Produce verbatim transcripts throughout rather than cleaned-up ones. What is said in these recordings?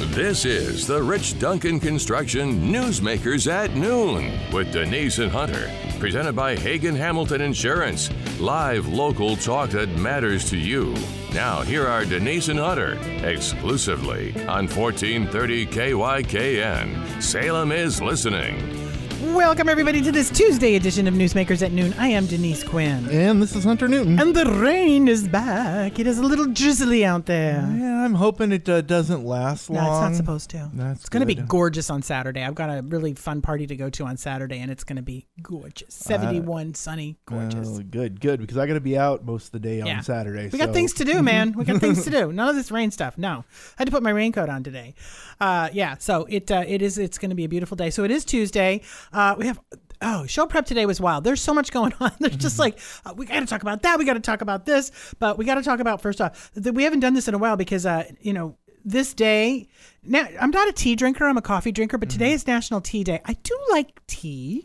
This is the Rich Duncan Construction Newsmakers at Noon with Denise and Hunter. Presented by Hagen Hamilton Insurance. Live local talk that matters to you. Now, here are Denise and Hunter, exclusively on fourteen thirty K Y K N. Salem is listening. Welcome, everybody, to this Tuesday edition of Newsmakers at Noon. I am Denise Quinn. And this is Hunter Newton. And the rain is back. It is a little drizzly out there. Yeah, I'm hoping it uh, doesn't last long. No, it's not supposed to. That's it's going to be gorgeous on Saturday. I've got a really fun party to go to on Saturday, and it's going to be gorgeous. seventy-one, uh, sunny, gorgeous. Uh, good, good, because I got to be out most of the day yeah. on Saturday. We so. got things to do, man. We got things to do. None of this rain stuff. No. I had to put my raincoat on today. Uh, yeah, so it uh, it is. It's going to be a beautiful day. So it is Tuesday. Uh, we have... Oh, show prep today was wild. There's so much going on. There's just like, uh, we got to talk about that. We got to talk about this. But we got to talk about, first off, that we haven't done this in a while because, uh, you know, this day, now I'm not a tea drinker. I'm a coffee drinker. But today is National Tea Day. I do like tea.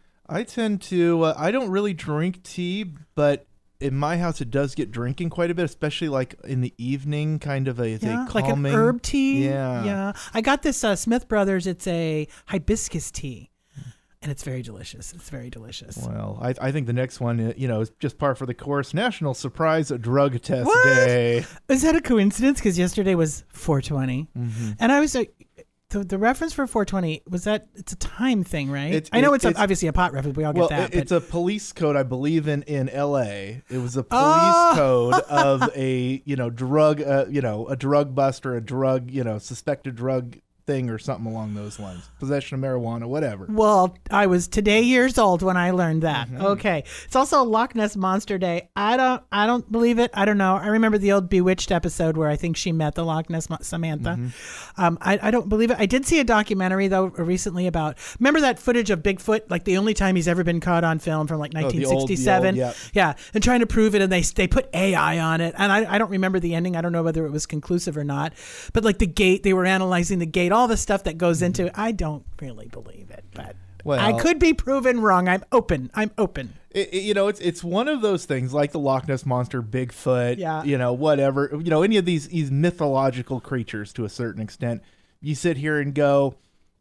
I tend to, uh, I don't really drink tea, but in my house, it does get drinking quite a bit, especially like in the evening, kind of a, yeah, a like calming. an herb tea. Yeah. Yeah. I got this uh, Smith Brothers. It's a hibiscus tea. And it's very delicious. It's very delicious. Well, I, I think the next one, you know, is just par for the course. National Surprise Drug Test what? Day. Is that a coincidence? Because yesterday was four twenty. Mm-hmm. And I was like, the, the reference for four twenty, was that, it's a time thing, right? It's, I know it, it's, it's a, obviously a pot reference. We all well, get that. It, it's a police code, I believe, in, in L A. It was a police oh. code of a, you know, drug, uh, you know, a drug bust or a drug, you know, suspected drug thing or something along those lines. Possession of marijuana, whatever. Well, I was today years old when I learned that. Mm-hmm. Okay. It's also Loch Ness Monster Day. I don't I don't believe it. I don't know. I remember the old Bewitched episode where I think she met the Loch Ness Mo- Samantha. Mm-hmm. Um, I, I don't believe it. I did see a documentary, though, recently about, remember that footage of Bigfoot, like the only time he's ever been caught on film from like nineteen sixty-seven? Oh, the old, the old, yeah. yeah. And trying to prove it, and they they put A I on it. And I, I don't remember the ending. I don't know whether it was conclusive or not. But like the gate, they were analyzing the gate, all the stuff that goes into it. I don't really believe it, but well, I could be proven wrong. I'm open. I'm open. It, it, you know, it's it's one of those things like the Loch Ness Monster, Bigfoot, yeah. you know, whatever, you know, any of these, these mythological creatures to a certain extent. You sit here and go,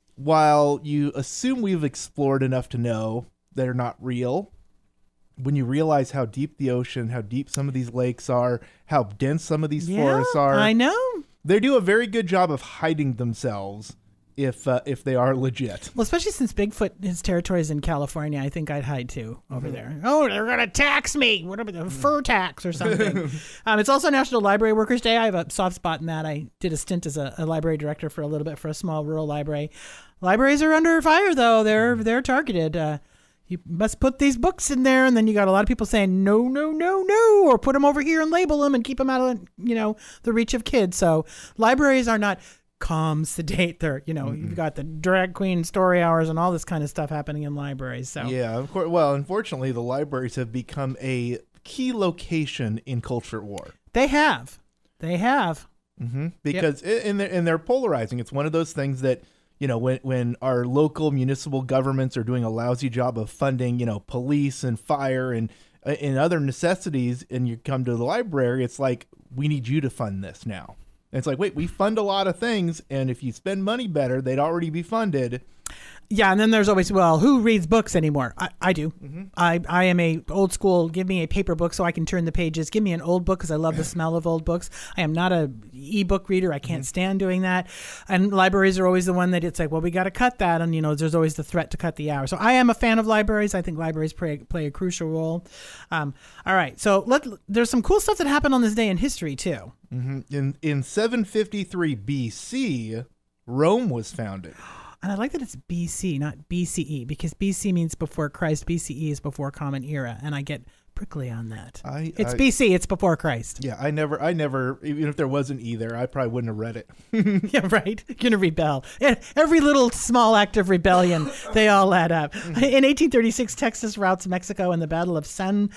while you assume we've explored enough to know they're not real, when you realize how deep the ocean, how deep some of these lakes are, how dense some of these yeah, forests are. I know. They do a very good job of hiding themselves if uh, if they are legit. Well, especially since Bigfoot, his territory is in California, I think I'd hide too over mm-hmm. there. Oh, they're going to tax me. Whatever, the fur tax or something. um, it's also National Library Workers Day. I have a soft spot in that. I did a stint as a, a library director for a little bit for a small rural library. Libraries are under fire, though. They're, they're targeted. Uh, you must put these books in there, and then you got a lot of people saying no, no, no, no, or put them over here and label them and keep them out of, you know, the reach of kids. So libraries are not calm, sedate. They're, you know, mm-hmm. you've got the drag queen story hours and all this kind of stuff happening in libraries. So yeah, of course. Well, unfortunately, the libraries have become a key location in culture war. They have, they have, mm-hmm. because yep. and they're, and they're polarizing. It's one of those things that, you know, when when our local municipal governments are doing a lousy job of funding, you know, police and fire and uh, and other necessities, and you come to the library, it's like, we need you to fund this now. And it's like, wait, we fund a lot of things, and if you spend money better, they'd already be funded. Yeah, and then there's always, well, who reads books anymore? I, I do. Mm-hmm. I, I am a old school, give me a paper book so I can turn the pages. Give me an old book because I love the smell of old books. I am not a e-book reader. I can't mm-hmm. stand doing that. And libraries are always the one that it's like, well, we got to cut that. And, you know, there's always the threat to cut the hour. So I am a fan of libraries. I think libraries play, play a crucial role. Um, all right. So let there's some cool stuff that happened on this day in history, too. Mm-hmm. In, in seven fifty-three B C, Rome was founded. And I like that it's B C, not B C E, because B C means before Christ. B C E is before Common Era, and I get prickly on that. I, it's I, B C, it's before Christ. Yeah, I never, I never, even if there wasn't either, I probably wouldn't have read it. Yeah, right. You're gonna rebel. And every little small act of rebellion, they all add up. In eighteen thirty-six, Texas routs Mexico in the Battle of San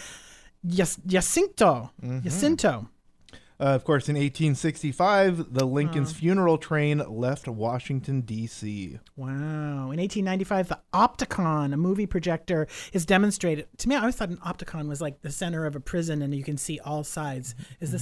Jacinto. Mm-hmm. Jacinto. Uh, of course, in eighteen sixty-five, the Lincoln's wow. funeral train left Washington, D C Wow. In eighteen ninety-five, the Opticon, a movie projector, is demonstrated. To me, I always thought an Opticon was like the center of a prison and you can see all sides. Is this mm-hmm.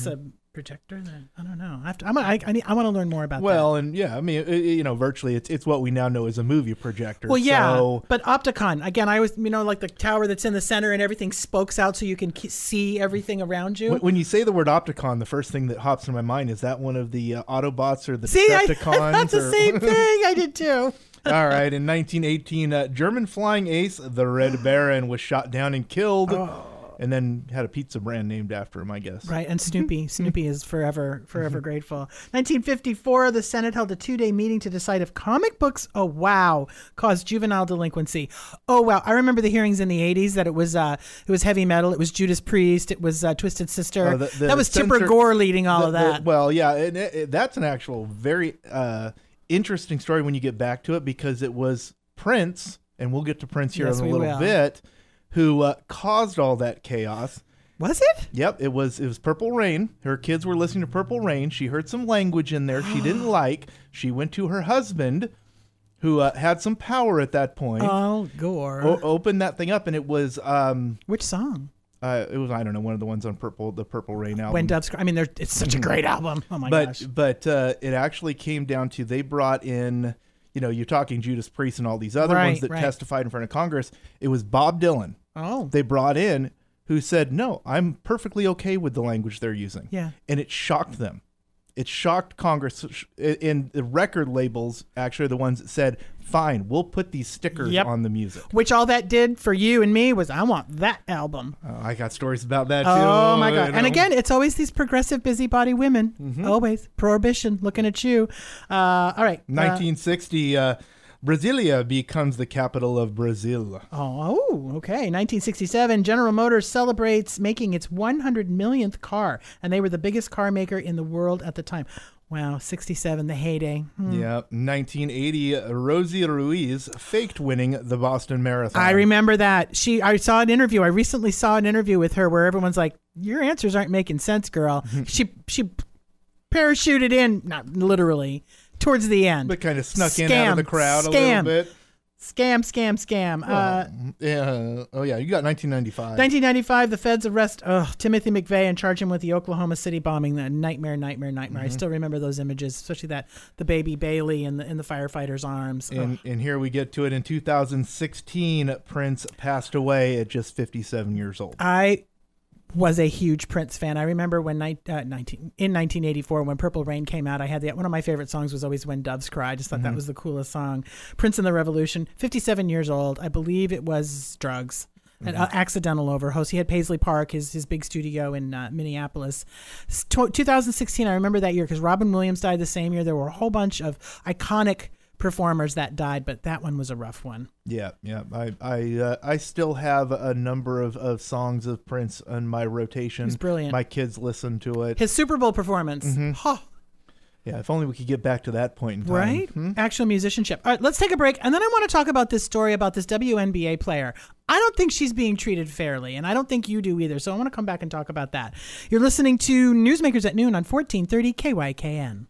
projector? Then I don't know. I have to, I'm, I, I, need, I want to learn more about well, that. and yeah, I mean, it, you know, virtually, it's it's what we now know as a movie projector. Well, yeah, so, but Opticon again. I was, you know, like the tower that's in the center and everything spokes out so you can k- see everything around you. when you say the word Opticon, the first thing that hops in my mind is that one of the uh, Autobots or the see, Decepticons. I, that's or... the same thing. I did too. All right, in nineteen eighteen, uh, German flying ace, the Red Baron, was shot down and killed. Oh. And then had a pizza brand named after him, I guess. Right, and Snoopy. Snoopy is forever, forever grateful. nineteen fifty-four, the Senate held a two-day meeting to decide if comic books, oh wow, caused juvenile delinquency. Oh wow, I remember the hearings in the eighties that it was uh, it was heavy metal, it was Judas Priest, it was uh, Twisted Sister. Uh, the, the that was censor, Tipper Gore leading all the, of that. The, well, yeah, it, it, that's an actual very uh, interesting story when you get back to it because it was Prince, and we'll get to Prince here yes, in a little will. bit, who uh, caused all that chaos. Was it? Yep, it was it was Purple Rain. Her kids were listening to Purple Rain. She heard some language in there she didn't like. She went to her husband, who uh, had some power at that point. Oh, Gore. O- opened that thing up, and it was... Um, Which song? Uh, it was, I don't know, one of the ones on Purple, the Purple Rain album. When Doves Cry. I mean, it's such a great album. Oh, my but, gosh. But uh, it actually came down to, they brought in... You know, you're talking Judas Priest and all these other right, ones that right. testified in front of Congress. It was Bob Dylan. Oh. They brought in who said, no, I'm perfectly okay with the language they're using. Yeah. And it shocked them. It shocked Congress. In the record labels, actually, the ones that said, fine, we'll put these stickers yep. on the music. Which all that did for you and me was, I want that album. Uh, I got stories about that, too. Oh, my God. You know? And again, it's always these progressive busybody women. Mm-hmm. Always. Prohibition, looking at you. Uh, all right. nineteen sixty, uh, Brasilia becomes the capital of Brazil. Oh, oh, okay. nineteen sixty-seven, General Motors celebrates making its one hundred millionth car, and they were the biggest car maker in the world at the time. Wow, sixty-seven, the heyday. Hmm. Yeah, nineteen eighty, Rosie Ruiz faked winning the Boston Marathon. I remember that. She, I saw an interview. I recently saw an interview with her where everyone's like, "Your answers aren't making sense, girl." she she parachuted in, not literally, towards the end. But kind of snuck scam, in out of the crowd scam, a little bit. Scam, scam, scam. Well, uh, yeah. Oh, yeah. You got nineteen ninety-five. nineteen ninety-five, the feds arrest oh, Timothy McVeigh and charge him with the Oklahoma City bombing. The nightmare, nightmare, nightmare. Mm-hmm. I still remember those images, especially that the baby Bailey in the in the firefighter's arms. And, and here we get to it. In two thousand sixteen, Prince passed away at just fifty-seven years old. I was a huge Prince fan. I remember when ni- uh, nineteen in nineteen eighty-four when Purple Rain came out, I had the one of my favorite songs was always When Doves Cry. I just thought mm-hmm. that was the coolest song. Prince and the Revolution, fifty-seven years old. I believe it was drugs. An mm-hmm. uh, accidental overdose. He had Paisley Park, his his big studio in uh, Minneapolis. T- twenty sixteen, I remember that year because Robin Williams died the same year. There were a whole bunch of iconic performers that died, but that one was a rough one. Yeah, yeah. I I uh, I still have a number of, of songs of Prince on my rotation. He's brilliant. My kids listen to it. His Super Bowl performance. Mm-hmm. Huh. Yeah, if only we could get back to that point in time. Right? Hmm? Actual musicianship. All right, let's take a break, and then I want to talk about this story about this W N B A player. I don't think she's being treated fairly, and I don't think you do either, so I want to come back and talk about that. You're listening to Newsmakers at Noon on fourteen thirty K Y K N.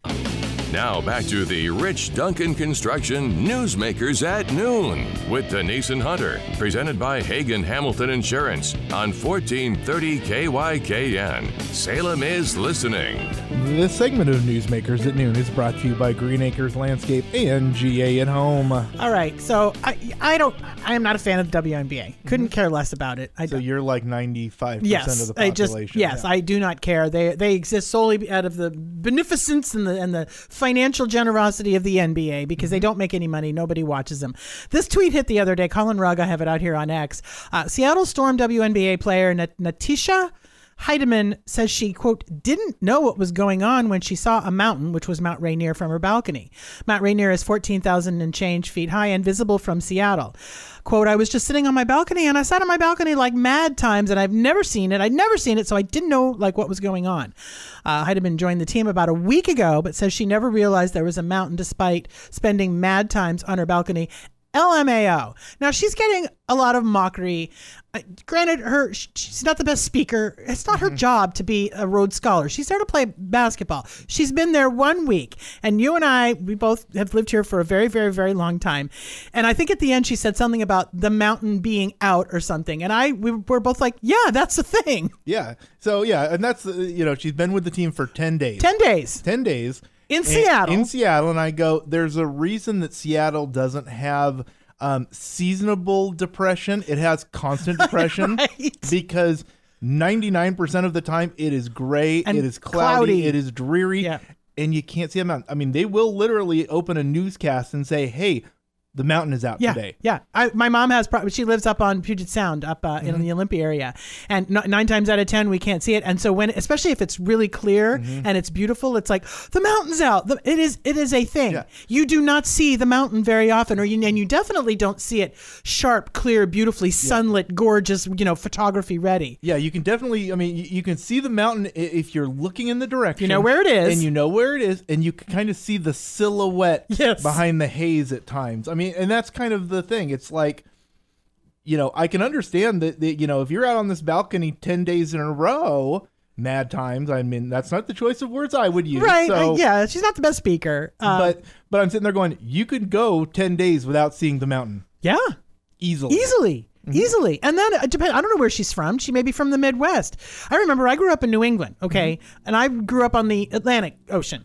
Now back to the Rich Duncan Construction Newsmakers at Noon with Denise and Hunter, presented by Hagen Hamilton Insurance on fourteen thirty K Y K N. Salem is listening. This segment of Newsmakers at Noon is brought to you by Green Acres Landscape and G A at Home. All right, so I I don't I am not a fan of the W N B A. Couldn't mm-hmm. care less about it. I so don't. You're like ninety-five percent yes, of the population. I just, yes, yeah. I do not care. They they exist solely out of the beneficence and the and the financial generosity of the N B A because mm-hmm. they don't make any money. Nobody watches them. This tweet hit the other day. Colin Rugg, I have it out here on X. Uh, Seattle Storm W N B A player Nat- Natisha Heidemann says she, quote, didn't know what was going on when she saw a mountain, which was Mount Rainier, from her balcony. Mount Rainier is fourteen thousand and change feet high and visible from Seattle. Quote, I was just sitting on my balcony and I sat on my balcony like mad times and I've never seen it. I'd never seen it, so I didn't know like what was going on. Uh, Heidemann joined the team about a week ago, but says she never realized there was a mountain despite spending mad times on her balcony. L M A O. Now she's getting a lot of mockery. Uh, granted, her she's not the best speaker. It's not her mm-hmm. job to be a Rhodes Scholar. She's there to play basketball. She's been there one week, and you and I, we both have lived here for a very, very, very long time. And I think at the end she said something about the mountain being out or something, and I we were both like, yeah, that's the thing. Yeah. So yeah, and that's uh, you know she's been with the team for ten days. Ten days. Ten days. In Seattle. In Seattle, and I go, there's a reason that Seattle doesn't have um, seasonable depression. It has constant depression right. because ninety-nine percent of the time it is gray, and it is cloudy, cloudy. it is dreary, yeah. and you can't see a mountain. I mean, they will literally open a newscast and say, hey, the mountain is out yeah, today. Yeah, I, my mom has. Pro- she lives up on Puget Sound, up uh, mm-hmm. in the Olympia area, and n- nine times out of ten we can't see it. And so when, especially if it's really clear mm-hmm. and it's beautiful, it's like the mountain's out. The, it is. It is a thing. Yeah. You do not see the mountain very often, or you and you definitely don't see it sharp, clear, beautifully sunlit, yeah. gorgeous. You know, photography ready. Yeah, you can definitely. I mean, you, you can see the mountain if you're looking in the direction. You know where it is, and you know where it is, and you can kind of see the silhouette yes. behind the haze at times. I mean, and that's kind of the thing. It's like, you know, I can understand that, that, you know, if you're out on this balcony ten days in a row, mad times, I mean, that's not the choice of words I would use. Right. So, uh, yeah. She's not the best speaker. Um, but, but I'm sitting there going, you could go ten days without seeing the mountain. Yeah. Easily. Easily. Mm-hmm. Easily. And then, it depends, I don't know where she's from. She may be from the Midwest. I remember I grew up in New England. Okay. Mm-hmm. And I grew up on the Atlantic Ocean.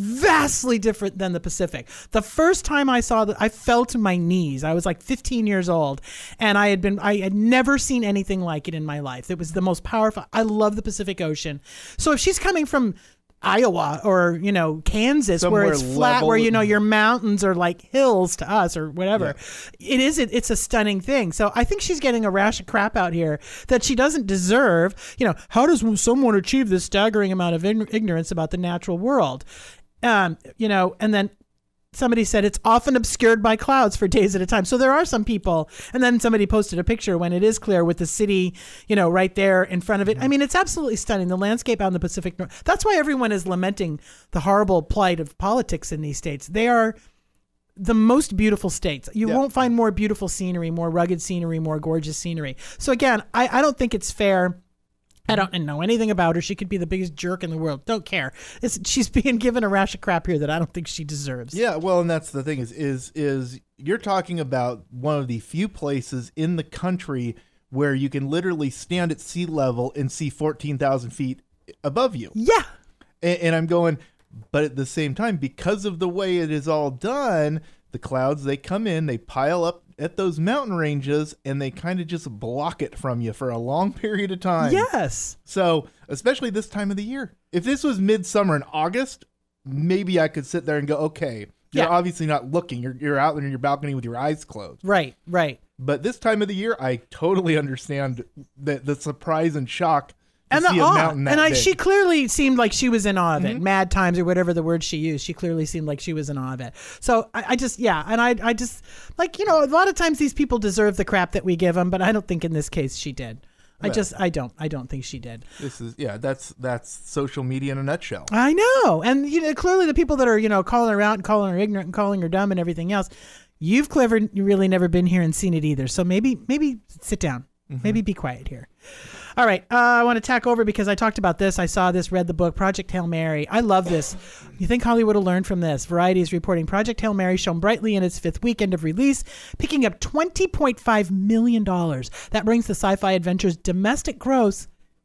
Vastly different than the Pacific. The first time I saw that, I fell to my knees. I was like fifteen years old, and I had been, I had never seen anything like it in my life. It was the most powerful. I love the Pacific Ocean. So if she's coming from Iowa or, you know, Kansas, somewhere where it's flat, level. where, you know, your mountains are like hills to us or whatever. Yeah. It is, it, it's a stunning thing. So I think she's getting a rash of crap out here that she doesn't deserve. You know, how does someone achieve this staggering amount of in- ignorance about the natural world? Um, you know, and then somebody said it's often obscured by clouds for days at a time. So there are some people, and then somebody posted a picture when it is clear with the city, you know, right there in front of it. I mean, it's absolutely stunning. The landscape out in the Pacific North. That's why everyone is lamenting the horrible plight of politics in these states. They are the most beautiful states. You yeah. won't find more beautiful scenery, more rugged scenery, more gorgeous scenery. So again, I, I don't think it's fair. I don't know anything about her. She could be the biggest jerk in the world. Don't care. It's, she's being given a rash of crap here that I don't think she deserves. Yeah, well, and that's the thing is, is, is you're talking about one of the few places in the country where you can literally stand at sea level and see fourteen thousand feet above you. Yeah. And, and I'm going, but at the same time, because of the way it is all done, the clouds, they come in, they pile up at those mountain ranges, and they kind of just block it from you for a long period of time. Yes. So, especially this time of the year. If this was midsummer in August, maybe I could sit there and go, okay, you're yeah. obviously not looking. You're you're out in your balcony with your eyes closed. Right, right. But this time of the year, I totally understand the, the surprise and shock. And the awe. And I, big. she clearly seemed like she was in awe of it. Mm-hmm. Mad times or whatever the word she used. She clearly seemed like she was in awe of it. So I, I just, yeah. And I, I just, like, you know, a lot of times these people deserve the crap that we give them, but I don't think in this case she did. I well, just, I don't, I don't think she did. This is, yeah, that's, that's social media in a nutshell. I know. And, you know, clearly the people that are, you know, calling her out and calling her ignorant and calling her dumb and everything else, you've clever, really never been here and seen it either. So maybe, maybe sit down. Mm-hmm. Maybe be quiet here. All right. Uh, I want to tack over because I talked about this. I saw this, read the book, Project Hail Mary. I love this. You think Hollywood will learn from this? Variety is reporting Project Hail Mary shone brightly in its fifth weekend of release, picking up twenty point five million dollars. That brings the sci-fi adventure's domestic gross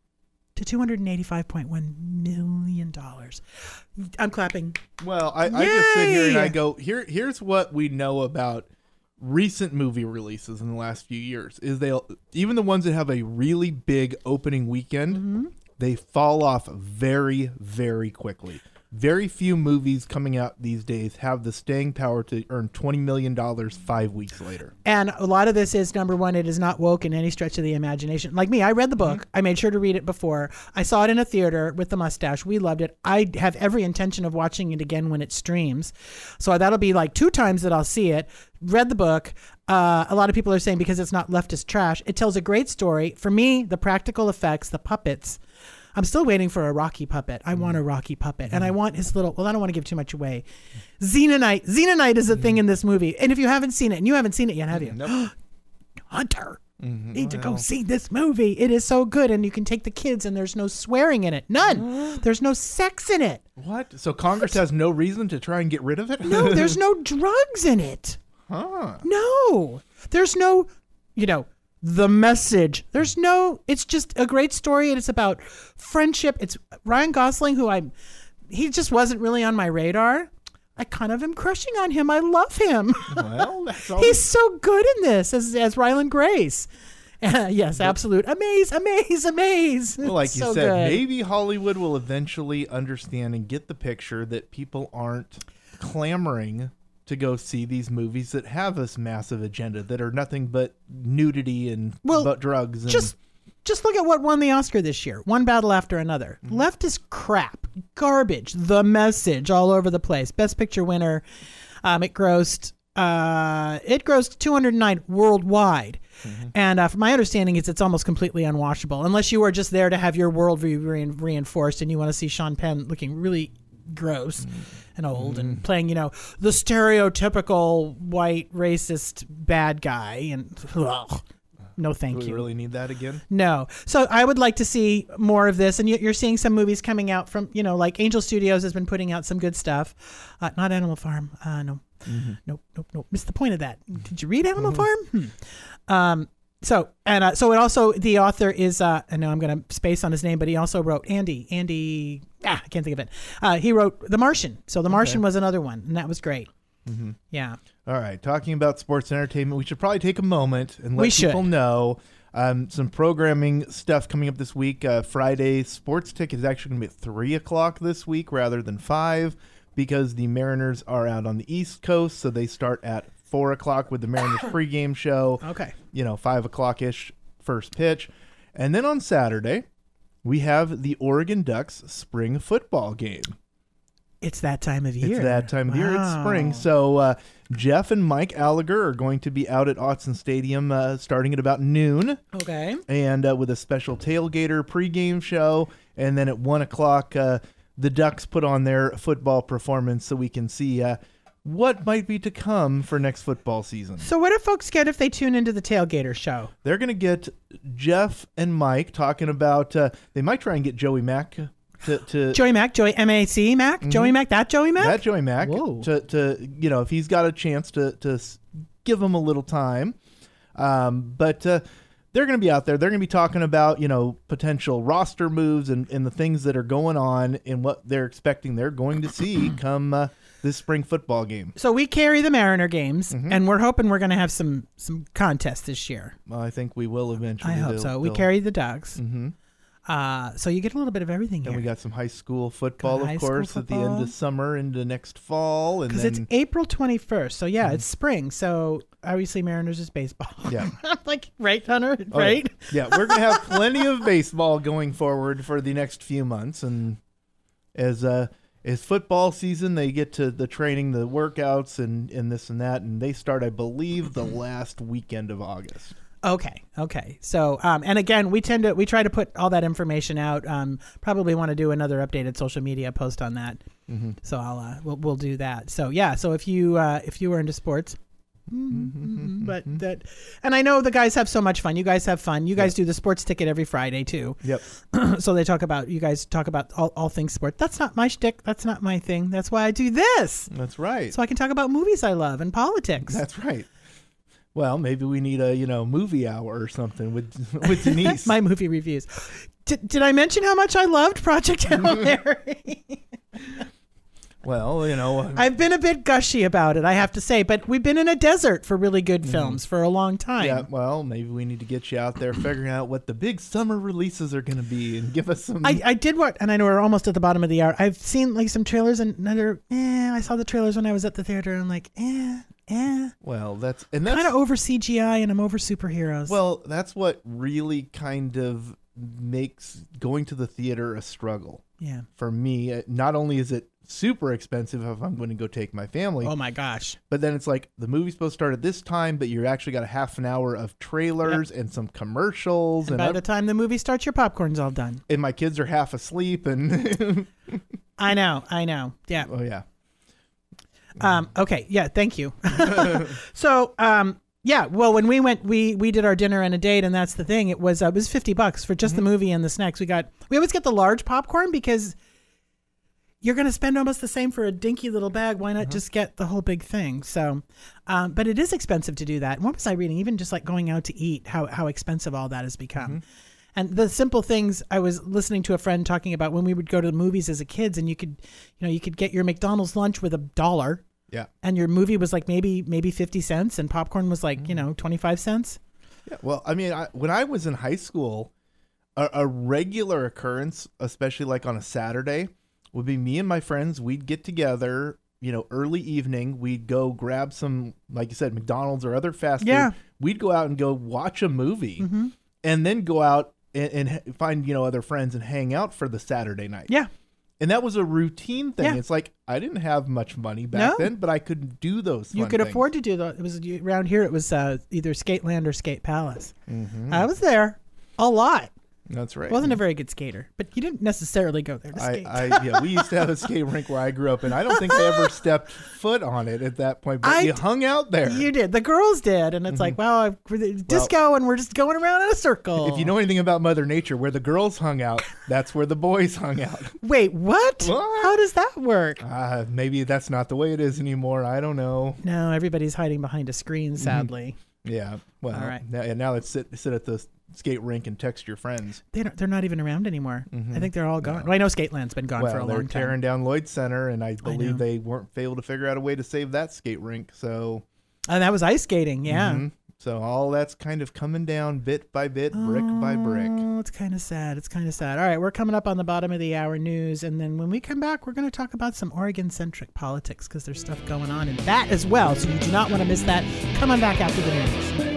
to two hundred eighty-five point one million dollars. I'm clapping. Well, I, I just sit here and I go, here. here's what we know about recent movie releases in the last few years is they even the ones that have a really big opening weekend, mm-hmm. they fall off very, very quickly. Very few movies coming out these days have the staying power to earn twenty million dollars five weeks later. And a lot of this is, number one, it is not woke in any stretch of the imagination. Like me, I read the book. Mm-hmm. I made sure to read it before. I saw it in a theater with the mustache. We loved it. I have every intention of watching it again when it streams. So that'll be like two times that I'll see it. Read the book. Uh, a lot of people are saying because it's not leftist trash. It tells a great story. For me, the practical effects, the puppets, I'm still waiting for a Rocky puppet. I want a Rocky puppet. And I want his little, well, I don't want to give too much away. Xenonite. Xenonite is a thing in this movie. And if you haven't seen it, and you haven't seen it yet, have you? Nope. Hunter. Mm-hmm. Need to go Well. see this movie. It is so good. And you can take the kids and there's no swearing in it. None. There's no sex in it. What? So Congress has no reason to try and get rid of it? No, there's no drugs in it. Huh. No. There's no, you know, the message. There's no, it's just a great story and it's about friendship. It's Ryan Gosling, who I, he just wasn't really on my radar. I kind of am crushing on him. I love him. Well, that's all. He's so good in this as, as Ryland Grace. Uh, yes, absolute. Amaze, amaze, amaze. Well, like you So said, good. maybe Hollywood will eventually understand and get the picture that people aren't clamoring to go see these movies that have this massive agenda that are nothing but nudity and Well, but drugs. And, Just just look at what won the Oscar this year. One battle after another. Mm-hmm. Leftist crap, garbage, The Message all over the place. Best Picture winner. Um, it grossed uh, it grossed two hundred nine worldwide. Mm-hmm. And uh, from my understanding, it's it's almost completely unwatchable unless you are just there to have your worldview re- reinforced and you want to see Sean Penn looking really gross and old and playing, you know, the stereotypical white racist bad guy. And ugh, no, do thank we you. really need that again? No. So I would like to see more of this. And you- you're seeing some movies coming out from, you know, like Angel Studios has been putting out some good stuff. Uh, not Animal Farm. Uh, no. Nope, nope, nope. Missed the point of that. Did you read Animal Farm? Hmm. Um, so, and uh, so it also, the author is, uh, I know I'm going to space on his name, but he also wrote Andy, Andy, ah, I can't think of it. Uh, he wrote The Martian. So The Martian was another one, and that was great. Mm-hmm. Yeah. All right, talking about sports and entertainment, we should probably take a moment and let We should. people know um, some programming stuff coming up this week. Uh, Friday Sports Tick is actually going to be at three o'clock this week rather than five because the Mariners are out on the East Coast, so they start at four o'clock with the Mariners pregame show. Okay. You know, five o'clock-ish first pitch. And then on Saturday, we have the Oregon Ducks spring football game. It's that time of year. It's that time of year. It's Wow. spring. So uh, Jeff and Mike Gallagher are going to be out at Autzen Stadium uh, starting at about noon, Okay. and uh, with a special tailgater pregame show. And then at one o'clock, uh, the Ducks put on their football performance so we can see uh, what might be to come for next football season. So what do folks get if they tune into the Tailgater show? They're going to get Jeff and Mike talking about, uh, they might try and get Joey Mack to, to Joey Mack, Joey M A C Mac, Joey Mack, that Joey Mack? that Joey Mack Whoa. to, to, you know, if he's got a chance to, to s- give him a little time. Um, but uh, they're going to be out there. They're going to be talking about, you know, potential roster moves and, and the things that are going on and what they're expecting they're going to see come uh, this spring football game. So we carry the Mariner games, Mm-hmm. and we're hoping we're going to have some some contests this year. Well, I think we will eventually. I hope They'll- so. We they'll- carry the Ducks. Mhm. Uh, so you get a little bit of everything And here. we got some high school football, Got high of school course, at the end football. of summer into next fall. And Because then, it's April twenty-first. So, yeah, Mhm. it's spring. So, obviously, Mariners is baseball. Yeah. like, right, Hunter? Oh, yeah. Right? Yeah, we're going to have plenty of baseball going forward for the next few months. And as uh, as football season, they get to the training, the workouts, and, and this and that. And they start, I believe, the last weekend of August. Okay. Okay. So, um, and again, we tend to, we try to put all that information out. Um, probably want to do another updated social media post on that. Mm-hmm. So I'll, uh, we'll, we'll do that. So yeah. So if you, uh, if you were into sports, Mm-hmm. but that, and I know the guys have so much fun. You guys have fun. You guys do the sports ticket every Friday too. Yep. So they talk about, you guys talk about all, all things sport. That's not my shtick. That's not my thing. That's why I do this. That's right. So I can talk about movies I love and politics. That's right. Well, maybe we need a, you know, movie hour or something with with Denise. My movie reviews. D- did I mention how much I loved Project Hail Mary? Well, you know, I've been a bit gushy about it, I have to say, but we've been in a desert for really good films for a long time. yeah, well, maybe we need to get you out there figuring out what the big summer releases are going to be and give us some. I, I did what, and I know we're almost at the bottom of the hour. I've seen like some trailers and another, eh, I saw the trailers when I was at the theater and I'm like, eh, eh. well, that's and that's Kind of over C G I and I'm over superheroes. well, that's what really kind of makes going to the theater a struggle yeah. for me. Uh, Not only is it super expensive if I'm going to go take my family. Oh my gosh. But then it's like the movie's supposed to start at this time, but you actually got a half an hour of trailers yep. and some commercials. And, and by other- the time the movie starts, your popcorn's all done. And my kids are half asleep. And I know, I know. Yeah. Oh yeah. Um, okay. Yeah. Thank you. so, um, yeah. Well, when we went, we we did our dinner and a date, and that's the thing. It was uh, it was fifty bucks for just mm-hmm. the movie and the snacks. We got. We always get the large popcorn because you're going to spend almost the same for a dinky little bag. Why not mm-hmm. just get the whole big thing? So, um, but it is expensive to do that. And what was I reading? Even just like going out to eat, how how expensive all that has become. Mm-hmm. And the simple things, I was listening to a friend talking about when we would go to the movies as a kids, and you could, you know, you could get your McDonald's lunch with a dollar. Yeah. And your movie was like maybe maybe fifty cents, and popcorn was like, mm-hmm. you know, twenty-five cents. Yeah. Well, I mean, I, when I was in high school, a, a regular occurrence, especially like on a Saturday, would be me and my friends. We'd get together, you know, early evening. We'd go grab some, like you said, McDonald's or other fast food. Yeah. We'd go out and go watch a movie, mm-hmm. and then go out and, and find, you know, other friends and hang out for the Saturday night. Yeah. And that was a routine thing. Yeah. It's like I didn't have much money back no. then, but I could do those fun You could things. afford to do those. It was around here. It was uh, either Skateland or Skate Palace. Mm-hmm. I was there a lot. That's right. Wasn't a very good skater, but you didn't necessarily go there to skate. I, I, yeah, we used to have a skate rink where I grew up, and I don't think I ever stepped foot on it at that point. But I, you hung out there. You did. The girls did, and it's mm-hmm. like, wow, we're the disco, well, and we're just going around in a circle. If you know anything about Mother Nature, where the girls hung out, that's where the boys hung out. Wait, what? What? How does that work? Uh, maybe that's not the way it is anymore. I don't know. No, everybody's hiding behind a screen, sadly. Mm-hmm. Yeah. Well, all right. Now, now let's sit sit at the skate rink and text your friends. They don't, they're not even around anymore. Mm-hmm. I think they're all gone. No. Well, I know Skateland's been gone well, for a long time. They're tearing down Lloyd Center, and I believe I they weren't able to figure out a way to save that skate rink. So, and that was ice skating, yeah. Mm-hmm. So all that's kind of coming down bit by bit, brick oh, by brick. Oh, it's kind of sad. It's kind of sad. All right, we're coming up on the bottom of the hour news, and then when we come back, we're going to talk about some Oregon-centric politics because there's stuff going on in that as well. So you do not want to miss that. Come on back after the news.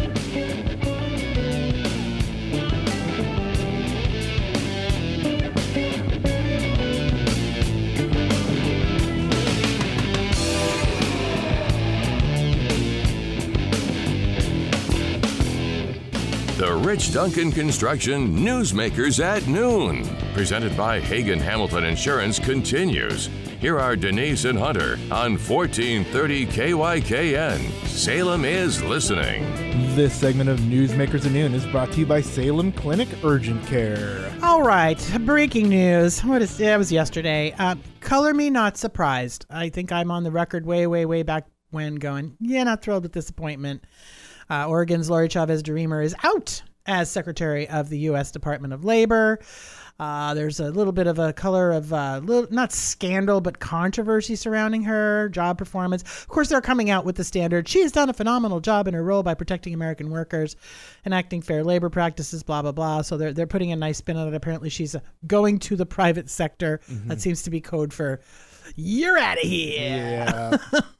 The Rich Duncan Construction Newsmakers at Noon, presented by Hagen Hamilton Insurance, continues. Here are Denise and Hunter on fourteen thirty K Y K N. Salem is listening. This segment of Newsmakers at Noon is brought to you by Salem Clinic Urgent Care. All right, breaking news. What is that was yesterday. Uh, color me not surprised. I think I'm on the record way, way, way back when going, yeah, not thrilled with this appointment. Uh, Oregon's Lori Chavez DeRemer is out as Secretary of the U S Department of Labor. Uh, there's a little bit of a color of, uh, little, not scandal, but controversy surrounding her job performance. Of course, they're coming out with the standard. She has done a phenomenal job in her role by protecting American workers, enacting fair labor practices, blah, blah, blah. So they're, they're putting a nice spin on it. Apparently, she's uh, going to the private sector. Mm-hmm. That seems to be code for, you're out of here. Yeah.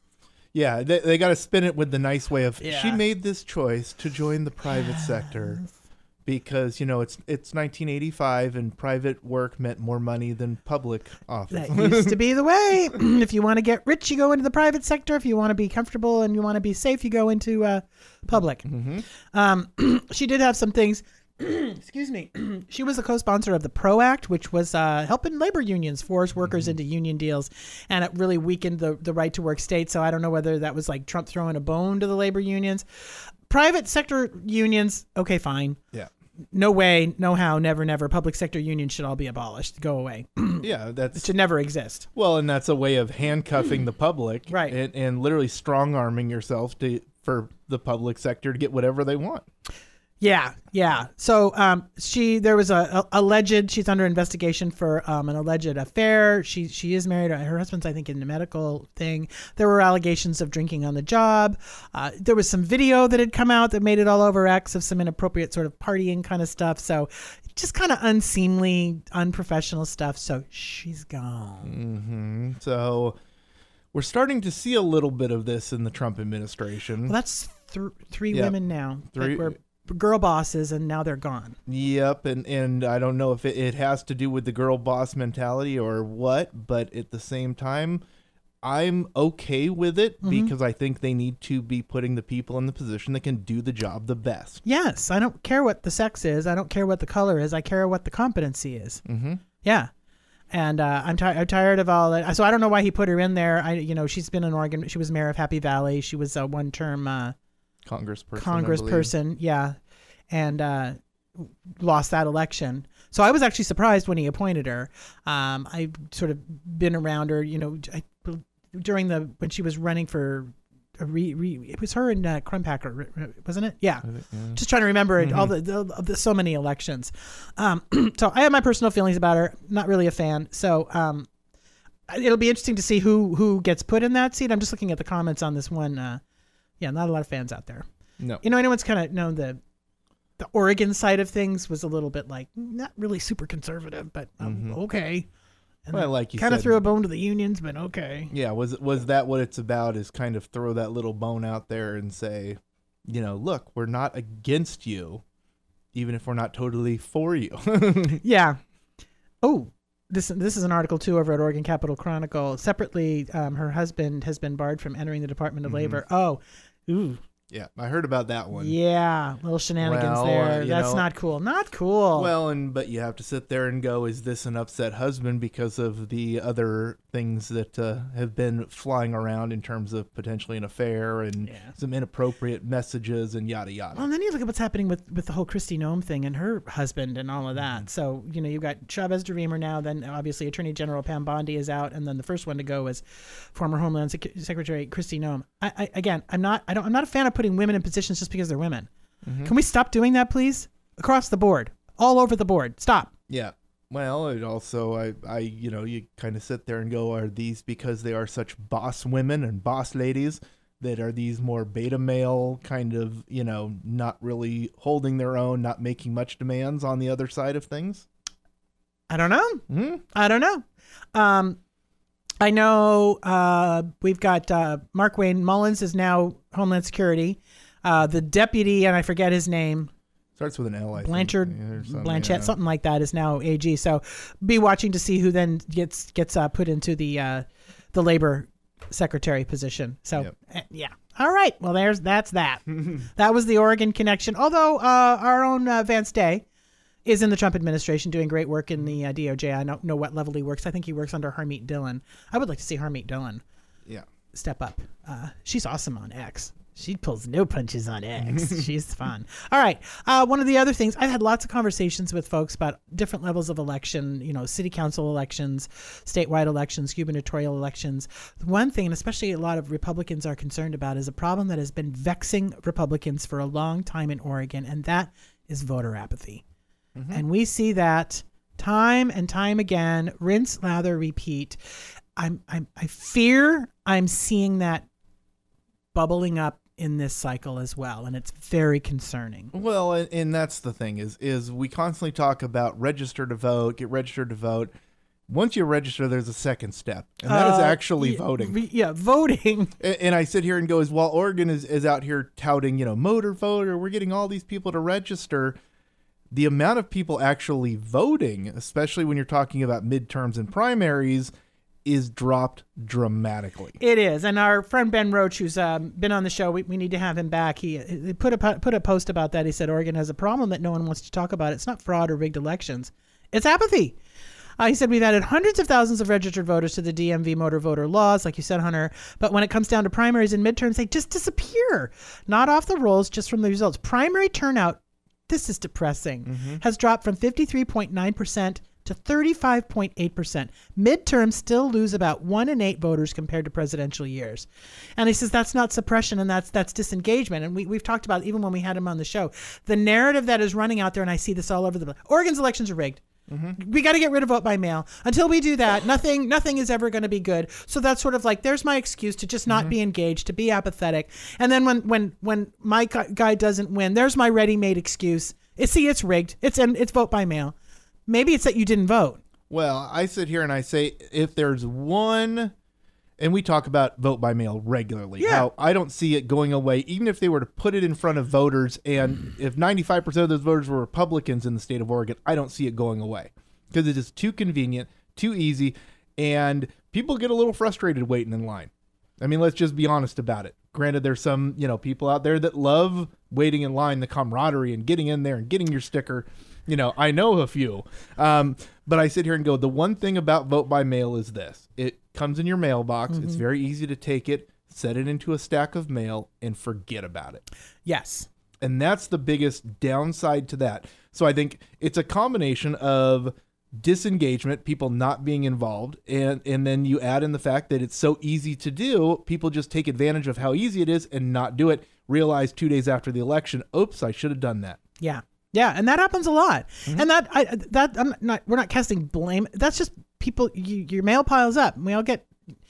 Yeah, they, they got to spin it with the nice way of, yeah. she made this choice to join the private sector because, you know, it's it's nineteen eighty-five and private work meant more money than public office. That used to be the way. If you want to get rich, you go into the private sector. If you want to be comfortable and you want to be safe, you go into uh, public. Mm-hmm. Um, she did have some things. Excuse me. She was a co-sponsor of the PRO Act, which was uh, helping labor unions force workers mm-hmm. into union deals, and it really weakened the, the right to work state. So I don't know whether that was like Trump throwing a bone to the labor unions. Private sector unions, okay, fine. Yeah. No way, no how, never, never. Public sector unions should all be abolished. Go away. Yeah, that's... It should never exist. Well, and that's a way of handcuffing the public. Right. And, and literally strong-arming yourself to for the public sector to get whatever they want. Yeah, yeah. So um, she, there was a, a alleged, she's under investigation for um, an alleged affair. She she is married. Her husband's, I think, in the medical thing. There were allegations of drinking on the job. Uh, there was some video that had come out that made it all over X of some inappropriate sort of partying kind of stuff. So just kind of unseemly, unprofessional stuff. So she's gone. Mm-hmm. So we're starting to see a little bit of this in the Trump administration. Well, that's th- three yep. women now. Three. That were girl bosses, and now they're gone. Yep, and, and I don't know if it, it has to do with the girl boss mentality or what, but at the same time, I'm okay with it mm-hmm. because I think they need to be putting the people in the position that can do the job the best. Yes, I don't care what the sex is. I don't care what the color is. I care what the competency is. Mm-hmm. Yeah. And uh, I'm, ti- I'm tired of all that. So I don't know why he put her in there. I, you know, she's been in Oregon. She was mayor of Happy Valley. She was a one-term uh, congressperson. Congressperson, yeah, and uh, lost that election. So I was actually surprised when he appointed her. Um, I've sort of been around her, you know, I, during the when she was running for. A re, re, it was her and uh, Crumpacker, wasn't it? Yeah. Think, yeah. Just trying to remember it, mm-hmm. all the, the, the so many elections. Um, so I have my personal feelings about her. Not really a fan. So um, it'll be interesting to see who who gets put in that seat. I'm just looking at the comments on this one. Uh, yeah, not a lot of fans out there. No. You know, anyone's kind of known the the Oregon side of things was a little bit like not really super conservative, but um, mm-hmm. okay. And well, like you kind said, of threw a bone to the unions, but okay. Yeah, was was that what it's about? Is kind of throw that little bone out there and say, you know, look, we're not against you, even if we're not totally for you. Yeah. Oh, this this is an article too over at Oregon Capital Chronicle. Separately, um, her husband has been barred from entering the Department of mm-hmm. Labor. Oh, ooh. Yeah, I heard about that one. Yeah, little shenanigans well, there. Uh, That's know, not cool. Not cool. Well, and but you have to sit there and go, is this an upset husband because of the other things that uh, have been flying around in terms of potentially an affair and yeah. some inappropriate messages and yada yada. Well, and then you look at what's happening with, with the whole Kristi Noem thing and her husband and all of that. Mm-hmm. So, you know, you've got Chavez DeRemer now, then obviously Attorney General Pam Bondi is out, and then the first one to go is former Homeland Sec- Secretary Kristi Noem. I, I again, I'm not I don't I'm not a fan of putting women in positions just because they're women. Mm-hmm. Can we stop doing that, please? Across the board, all over the board. Stop. Yeah. Well, it also, I, I, you know, you kind of sit there and go, are these because they are such boss women and boss ladies that are these more beta male kind of, you know, not really holding their own, not making much demands on the other side of things? I don't know. Mm-hmm. I don't know. Um, I know uh, we've got uh, Mark Wayne Mullins is now Homeland Security. Uh, the deputy, and I forget his name. Starts with an L, I Blanchard, think. Something, Blanchett, yeah. something like that is now A G. So be watching to see who then gets gets uh, put into the uh, the labor secretary position. So yep. uh, yeah. All right. Well, there's that's that. That was the Oregon connection. Although uh, our own uh, Vance Day is in the Trump administration doing great work in the uh, D O J. I don't know what level he works. I think he works under Harmeet Dillon. I would like to see Harmeet Dillon yeah. step up. Uh, she's awesome on X. She pulls no punches on X. She's fun. All right. Uh, one of the other things, I've had lots of conversations with folks about different levels of election, you know, city council elections, statewide elections, gubernatorial elections. One thing, and especially a lot of Republicans are concerned about, is a problem that has been vexing Republicans for a long time in Oregon, and that is voter apathy. Mm-hmm. And we see that time and time again, rinse, lather, repeat. I'm, I'm, I fear I'm seeing that bubbling up in this cycle as well, and it's very concerning. Well, and, and that's the thing is is we constantly talk about register to vote, get registered to vote. Once you register, there's a second step, and that uh, is actually yeah, voting. Re, yeah, voting. And, and I sit here and go, as while Oregon is, is out here touting, you know, motor voter, we're getting all these people to register. The amount of people actually voting, especially when you're talking about midterms and primaries, is dropped dramatically. It is. And our friend Ben Roach, who's um, been on the show, we, we need to have him back. He, he put a put a post about that. He said Oregon has a problem that no one wants to talk about. It's not fraud or rigged elections. It's apathy. Uh, he said we've added hundreds of thousands of registered voters to the D M V motor voter laws, like you said, Hunter. But when it comes down to primaries and midterms, they just disappear. Not off the rolls, just from the results. Primary turnout, this is depressing, mm-hmm. has dropped from fifty-three point nine percent to thirty-five point eight percent. Midterms still lose about one in eight voters compared to presidential years. And he says that's not suppression, and that's that's disengagement. And we, we've talked about, even when we had him on the show, the narrative that is running out there, and I see this all over the place. Oregon's elections are rigged. Mm-hmm. We got to get rid of vote by mail. Until we do that, nothing nothing is ever going to be good. So that's sort of like, there's my excuse to just not mm-hmm. be engaged, to be apathetic. And then when when when my guy doesn't win, there's my ready-made excuse. It's, see, it's rigged. It's it's vote by mail. Maybe it's that you didn't vote. Well, I sit here and I say, if there's one And we talk about vote by mail regularly. Yeah. How I don't see it going away, even if they were to put it in front of voters. And if ninety-five percent of those voters were Republicans in the state of Oregon, I don't see it going away because it is too convenient, too easy, and people get a little frustrated waiting in line. I mean, let's just be honest about it. Granted, there's some, you know, people out there that love waiting in line, the camaraderie and getting in there and getting your sticker. You know, I know a few. Um, but I sit here and go, the one thing about vote by mail is this. It comes in your mailbox. Mm-hmm. It's very easy to take it, set it into a stack of mail, and forget about it. Yes. And that's the biggest downside to that. So I think it's a combination of disengagement, people not being involved, and and then you add in the fact that it's so easy to do, people just take advantage of how easy it is and not do it, realize two days after the election, oops, I should have done that. Yeah. Yeah, and that happens a lot. Mm-hmm. And that I that I'm not we're not casting blame. That's just people you, your mail piles up. We all get,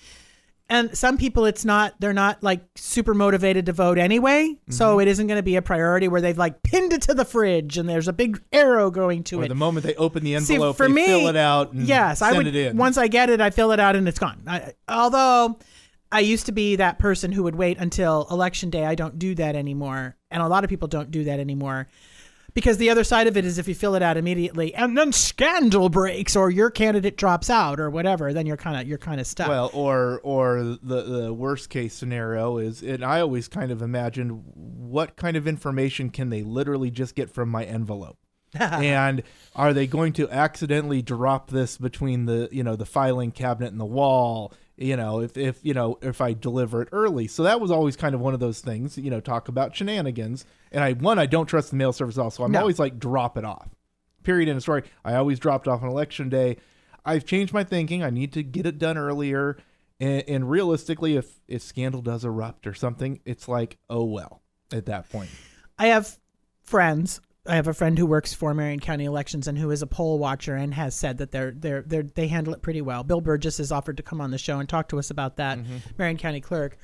and some people it's not they're not like super motivated to vote anyway. Mm-hmm. So it isn't going to be a priority where they've like pinned it to the fridge and there's a big arrow going to or it. The moment they open the envelope, See, for they me, fill it out and yes, send I would, it in. Once I get it, I fill it out and it's gone. I, although I used to be that person who would wait until election day. I don't do that anymore. And a lot of people don't do that anymore. Because the other side of it is if you fill it out immediately and then scandal breaks or your candidate drops out or whatever, then you're kind of you're kind of stuck. Well, or or the the worst case scenario is, and I always kind of imagined what kind of information can they literally just get from my envelope, and are they going to accidentally drop this between the you know the filing cabinet and the wall? You know, if, if, you know, if I deliver it early. So that was always kind of one of those things, you know, talk about shenanigans. And I, one, I don't trust the mail service also. I'm no. always like, drop it off. Period in a story. I always dropped off on election day. I've changed my thinking. I need to get it done earlier. And, and realistically, if, if scandal does erupt or something, it's like, oh, well, at that point. I have friends. I have a friend who works for Marion County Elections and who is a poll watcher and has said that they're they're they they handle it pretty well. Bill Burgess has offered to come on the show and talk to us about that, mm-hmm. Marion County clerk.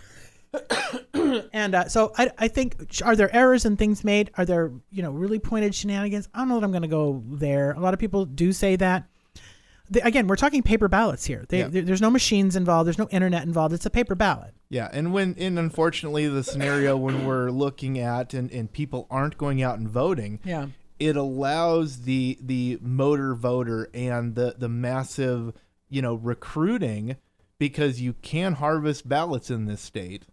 and uh, so I I think, are there errors and things made? Are there you know really pointed shenanigans? I don't know that I'm going to go there. A lot of people do say that. The, again, we're talking paper ballots here. They, yeah. There's no machines involved. There's no internet involved. It's a paper ballot. Yeah, and when and unfortunately the scenario when we're looking at and, and people aren't going out and voting, yeah. it allows the the motor voter and the, the massive, you know, recruiting, because you can harvest ballots in this state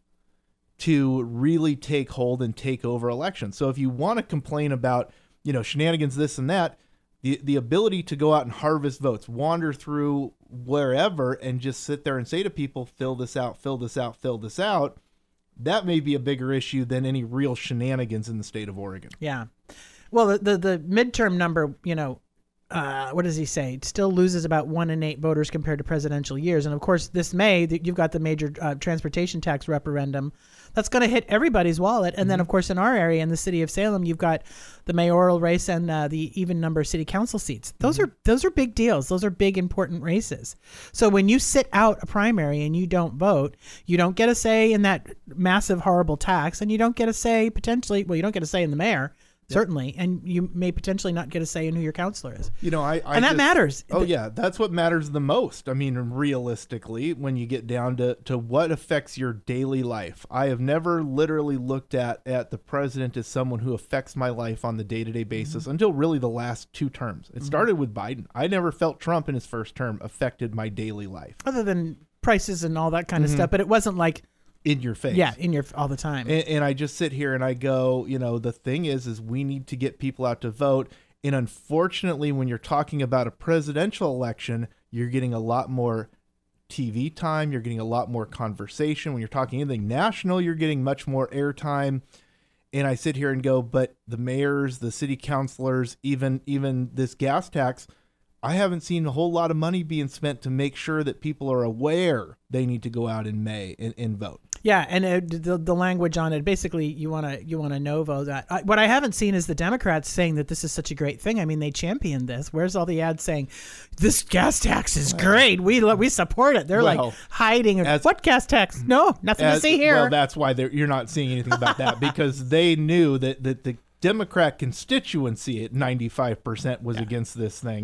to really take hold and take over elections. So if you want to complain about, you know, shenanigans, this and that, The the ability to go out and harvest votes, wander through wherever and just sit there and say to people, fill this out, fill this out, fill this out, that may be a bigger issue than any real shenanigans in the state of Oregon. Yeah. Well, the the, the midterm number, you know, uh, what does he say? It still loses about one in eight voters compared to presidential years. And of course, this May, you've got the major uh, transportation tax referendum. That's going to hit everybody's wallet. And mm-hmm. then, of course, in our area, in the city of Salem, you've got the mayoral race and uh, the even number of city council seats. Those mm-hmm. are those are big deals. Those are big, important races. So when you sit out a primary and you don't vote, you don't get a say in that massive, horrible tax, and you don't get a say potentially. Well, you don't get a say in the mayor. Certainly, and you may potentially not get a say in who your counselor is. You know, I, I and that just, matters. Oh yeah, that's what matters the most. I mean, realistically, when you get down to, to what affects your daily life, I have never literally looked at at the president as someone who affects my life on the day to day basis mm-hmm. until really the last two terms. It mm-hmm. started with Biden. I never felt Trump in his first term affected my daily life, other than prices and all that kind of mm-hmm. stuff. But it wasn't like. In your face. Yeah, in your all the time. And, and I just sit here and I go, you know, the thing is, is we need to get people out to vote. And unfortunately, when you're talking about a presidential election, you're getting a lot more T V time. You're getting a lot more conversation. When you're talking anything national, you're getting much more airtime. And I sit here and go, but the mayors, the city councilors, even even this gas tax, I haven't seen a whole lot of money being spent to make sure that people are aware they need to go out in May and, and vote. Yeah, and uh, the the language on it, basically, you want to you want to novo that. I, what I haven't seen is the Democrats saying that this is such a great thing. I mean, they championed this. Where's all the ads saying this gas tax is well, great? We we support it. They're well, like hiding. As, what gas tax? No, nothing as, to see here. Well, that's why you're not seeing anything about that, because they knew that that the Democrat constituency at ninety-five percent was yeah. against this thing.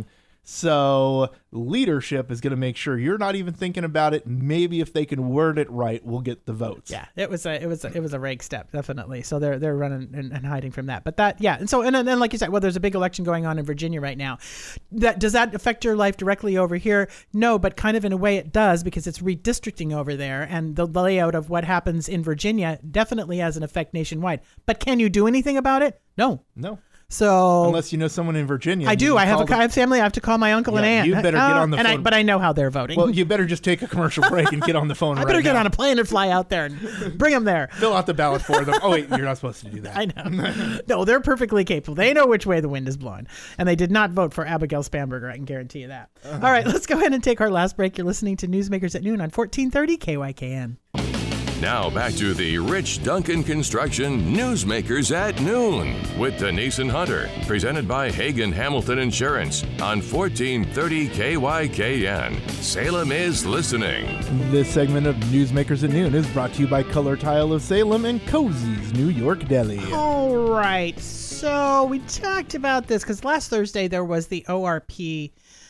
So leadership is going to make sure you're not even thinking about it. Maybe if they can word it right, we'll get the votes. Yeah, it was a it was a, it was a rake step, definitely. So they're they're running and, and hiding from that. But that yeah, and so and then like you said, well, there's a big election going on in Virginia right now. That does that affect your life directly over here? No, but kind of in a way it does, because it's redistricting over there, and the layout of what happens in Virginia definitely has an effect nationwide. But can you do anything about it? No. No. So unless you know someone in Virginia, I do. I have a them. I have family. I have to call my uncle Yeah, and aunt. you better get on the and phone. I, but I know how they're voting. Well, you better just take a commercial break and get on the phone. I better right get now. on a plane and fly out there and bring them there. Fill out the ballot for them. Oh wait, you're not supposed to do that. I know. No, they're perfectly capable. They know which way the wind is blowing, and they did not vote for Abigail Spanberger. I can guarantee you that. Uh-huh. All right, let's go ahead and take our last break. You're listening to Newsmakers at Noon on fourteen thirty K Y K N. Now back to the Rich Duncan Construction Newsmakers at Noon with Denise and Hunter, presented by Hagen Hamilton Insurance on fourteen thirty K Y K N. Salem is listening. This segment of Newsmakers at Noon is brought to you by Color Tile of Salem and Cozy's New York Deli. All right, so we talked about this because last Thursday there was the O R P.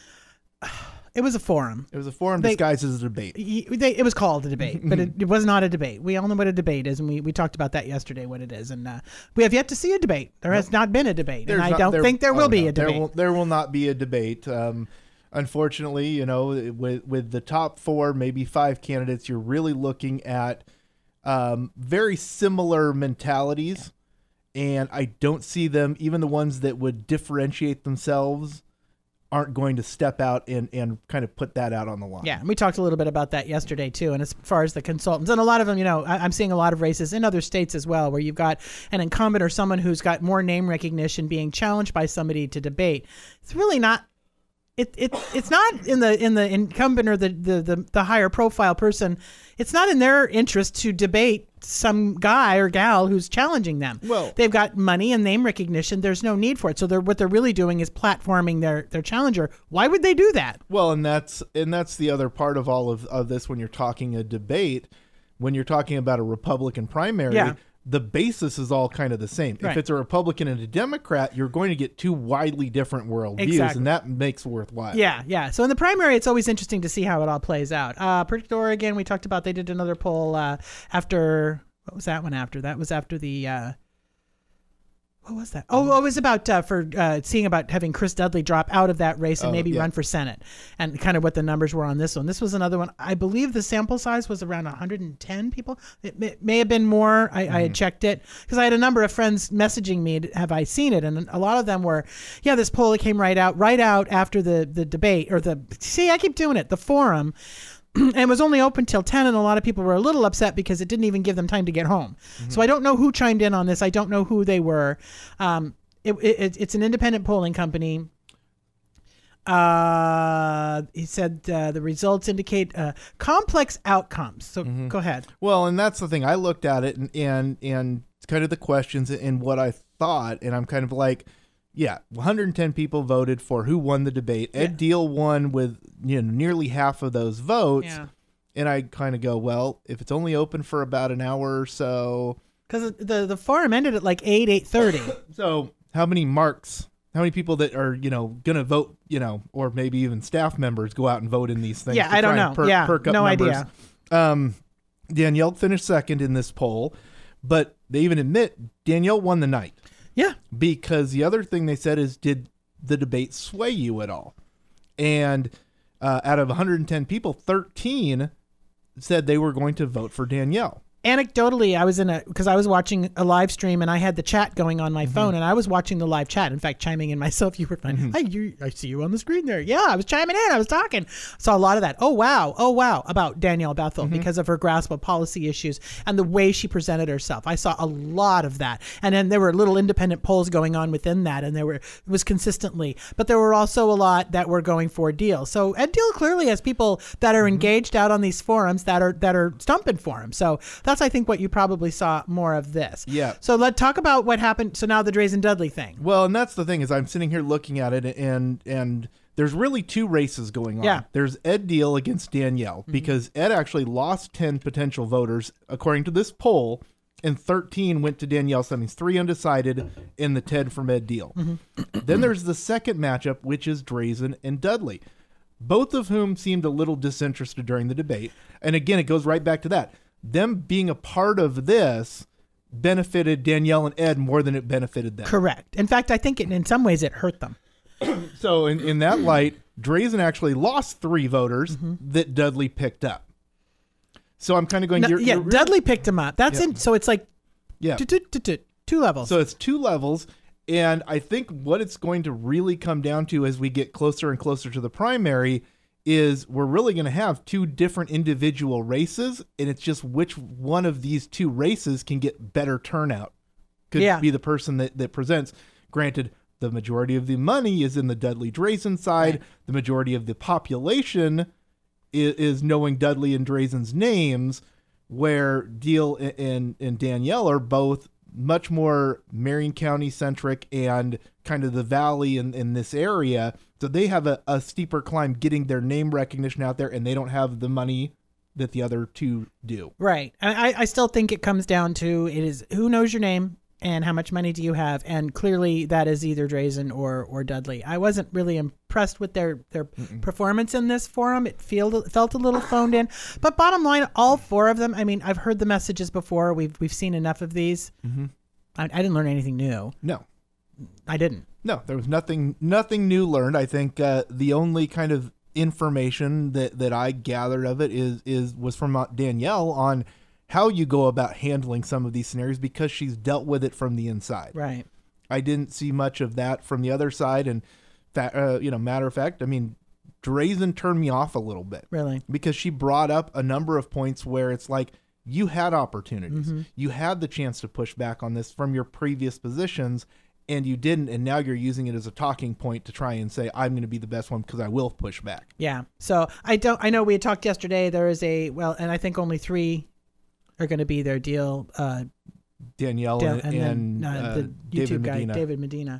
It was a forum. It was a forum They- disguised as a debate. Y- They, it was called a debate, but it, it was not a debate. We all know what a debate is, and we, we talked about that yesterday, what it is. And uh, we have yet to see a debate. There has not been a debate, There's and I not- don't think there will oh, be no, a debate. There will, there will not be a debate. Um, unfortunately, you know, with with the top four, maybe five candidates, you're really looking at um, very similar mentalities, and I don't see them. Even the ones that would differentiate themselves aren't going to step out and, and kind of put that out on the line. Yeah, and we talked a little bit about that yesterday too. And as far as the consultants, and a lot of them, you know, I, I'm seeing a lot of races in other states as well, where you've got an incumbent or someone who's got more name recognition being challenged by somebody to debate. It's really not. It, it it's not in the in the incumbent or the, the, the, the higher profile person. It's not in their interest to debate some guy or gal who's challenging them. Well- they've got money and name recognition. There's no need for it. So they're what they're really doing is platforming their their challenger. Why would they do that? Well, and that's and that's the other part of all of, of this when you're talking a debate, when you're talking about a Republican primary, Yeah. the basis is all kind of the same. Right. If it's a Republican and a Democrat, you're going to get two widely different worldviews, Exactly. and that makes it worthwhile. Yeah, yeah. So in the primary, it's always interesting to see how it all plays out. Uh, Predict Oregon, we talked about, they did another poll uh, after, what was that one after? That was after the, uh, what was that? Oh, it was about uh, for uh, seeing about having Chris Dudley drop out of that race and Oh, maybe yeah. run for Senate, and kind of what the numbers were on this one. This was another one. I believe the sample size was around one hundred ten people. It may, may have been more. I, I had checked it because I had a number of friends messaging me, have I seen it? And a lot of them were, yeah, this poll that came right out, right out after the, the debate or the, see, I keep doing it, the forum. And it was only open till ten, and a lot of people were a little upset because it didn't even give them time to get home. Mm-hmm. So I don't know who chimed in on this. I don't know who they were. Um, it, it, it's an independent polling company. Uh, he said uh, the results indicate uh, complex outcomes. So Mm-hmm. go ahead. Well, and that's the thing. I looked at it and and and kind of the questions and what I thought, and I'm kind of like, yeah, one hundred ten people voted for who won the debate. Ed Yeah. Deal won with you know nearly half of those votes. Yeah. And I kind of go, well, if it's only open for about an hour or so, Because the the forum ended at like eight eight thirty. so how many marks? How many people that are you know gonna vote? You know, or maybe even staff members go out and vote in these things? Yeah, to I don't try and know. Per- Yeah, perk up no numbers. idea. Um, Danielle finished second in this poll, but they even admit Danielle won the night. Yeah. Because the other thing they said is, did the debate sway you at all? And uh, out of one hundred ten people, thirteen said they were going to vote for Danielle. Anecdotally, I was in a because I was watching a live stream and I had the chat going on my Mm-hmm. phone, and I was watching the live chat. In fact, chiming in myself. You were fine. Mm-hmm. Hi, you, I see you on the screen there. Yeah, I was chiming in. I was talking. Saw a lot of that. Oh wow, oh wow, about Danielle Bethel Mm-hmm. because of her grasp of policy issues and the way she presented herself. I saw a lot of that, and then there were little independent polls going on within that, and there were it was consistently. But there were also a lot that were going for Deal. So Ed Deal clearly has people that are Mm-hmm. engaged out on these forums that are that are stumping for him. So that's I think what you probably saw more of this. Yeah. So let's talk about what happened. So now the Drazen Dudley thing. Well, and that's the thing is I'm sitting here looking at it, and and there's really two races going on. Yeah. There's Ed Deal against Danielle, because Ed actually lost ten potential voters according to this poll, and thirteen went to Danielle. So that means three undecided in the Ted from Ed deal. Mm-hmm. Then there's the second matchup, which is Drazen and Dudley, both of whom seemed a little disinterested during the debate. And again, it goes right back to that. Them being a part of this benefited Danielle and Ed more than it benefited them. Correct. In fact, I think it, in some ways it hurt them. So in, in that light, Drazen actually lost three voters mm-hmm. that Dudley picked up. So I'm kind of going, no, you're, yeah, you're really, Dudley picked him up. That's yeah. in, so it's like yeah. two, two, two, two, two levels. So it's two levels. And I think what it's going to really come down to as we get closer and closer to the primary is we're really going to have two different individual races. And it's just which one of these two races can get better turnout. Could yeah. be the person that, that presents. Granted, the majority of the money is in the Dudley Drazen side. Right. The majority of the population is, is knowing Dudley and Drazen's names, where Deal and, and, and Danielle are both much more Marion County centric and kind of the valley in, in this area. So they have a, a steeper climb getting their name recognition out there, and they don't have the money that the other two do. Right. I, I still think it comes down to it is who knows your name and how much money do you have? And clearly that is either Drazen or or Dudley. I wasn't really impressed with their, their performance in this forum. It felt, felt a little phoned in. But bottom line, all four of them, I mean, I've heard the messages before. We've we've seen enough of these. Mm-hmm. I, I didn't learn anything new. No. I didn't. No, there was nothing nothing new learned. I think uh, the only kind of information that, that I gathered of it is is was from Danielle on how you go about handling some of these scenarios because she's dealt with it from the inside. Right. I didn't see much of that from the other side. And, that, uh, you know, matter of fact, I mean, Drazen turned me off a little bit. Really? Because she brought up a number of points where it's like, you had opportunities. Mm-hmm. You had the chance to push back on this from your previous positions, and you didn't. And now you're using it as a talking point to try and say, I'm going to be the best one because I will push back. Yeah. So I don't, I know we had talked yesterday. There is a, well, and I think only three are going to be their deal. Uh, Danielle Dan, and, and then, uh, uh, the YouTube David guy, Medina. David Medina.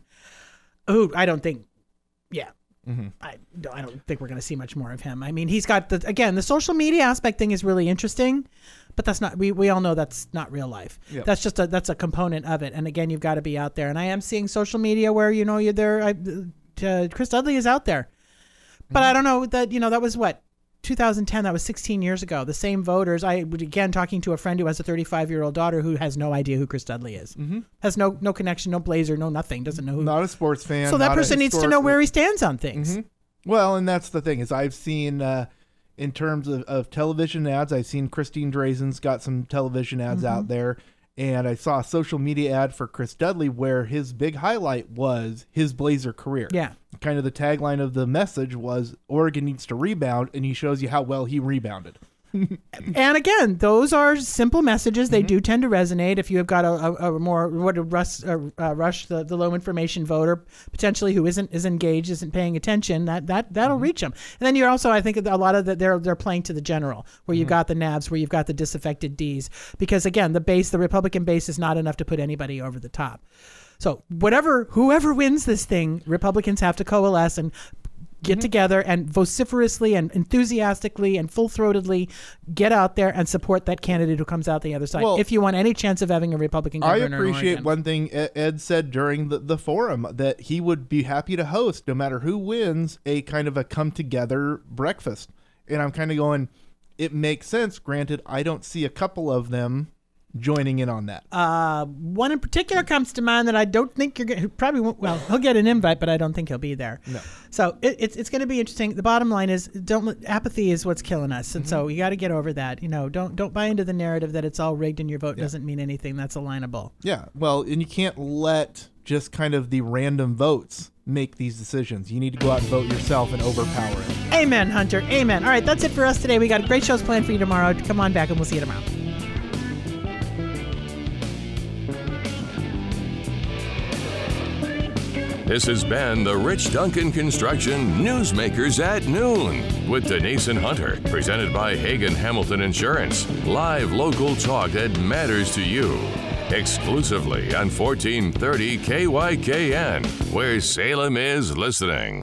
Who I don't think, yeah. Mm-hmm. I, I don't think we're going to see much more of him. I mean, he's got the, again, the social media aspect thing is really interesting, but that's not, we, we all know that's not real life. Yep. That's just a, that's a component of it. And again, you've got to be out there. And I am seeing social media where, you know, you're there. I, uh, Chris Dudley is out there, but mm-hmm. I don't know that, you know, that was what, two thousand ten, that was sixteen years ago. The same voters. I would again talking to a friend who has a thirty-five year old daughter who has no idea who Chris Dudley is. Mm-hmm. Has no no connection, no blazer, no nothing. Doesn't know who. Not a sports fan. So that person needs to know where he stands on things. Mm-hmm. Well, and that's the thing is I've seen uh, in terms of, of television ads, I've seen Christine Drazen's got some television ads mm-hmm. out there. And I saw a social media ad for Chris Dudley where his big highlight was his Blazer career. Yeah. Kind of the tagline of the message was Oregon needs to rebound, and he shows you how well he rebounded. And again, those are simple messages. They mm-hmm. do tend to resonate. If you have got a, a, a more what a rush, uh, uh, rush the, the low information voter potentially who isn't is engaged, isn't paying attention, that that that'll mm-hmm. reach them. And then you're also, I think, a lot of that they're they're playing to the general, where you've mm-hmm. got the nabs, where you've got the disaffected Ds, because again, the base, the Republican base, is not enough to put anybody over the top. So whatever, whoever wins this thing, Republicans have to coalesce and get mm-hmm. together and vociferously and enthusiastically and full-throatedly get out there and support that candidate who comes out the other side. Well, if you want any chance of having a Republican governor. I appreciate in Oregon. One thing Ed said during the, the forum, that he would be happy to host, no matter who wins, a kind of a come-together breakfast. And I'm kind of going, it makes sense. Granted, I don't see a couple of them joining in on that. Uh, one in particular comes to mind that I don't think you're going to, probably won't, well, he'll get an invite, but I don't think he'll be there. No. So it, it's it's going to be interesting. The bottom line is, don't apathy is what's killing us. And mm-hmm. so you got to get over that. You know, don't don't buy into the narrative that it's all rigged and your vote yeah. doesn't mean anything. That's alignable. Yeah. Well, and you can't let just kind of the random votes make these decisions. You need to go out and vote yourself and overpower it. Amen, Hunter. Amen. All right. That's it for us today. We got great shows planned for you tomorrow. Come on back and we'll see you tomorrow. This has been the Rich Duncan Construction Newsmakers at Noon with Denise and Hunter, presented by Hagen Hamilton Insurance. Live local talk that matters to you. Exclusively on fourteen thirty K Y K N, where Salem is listening.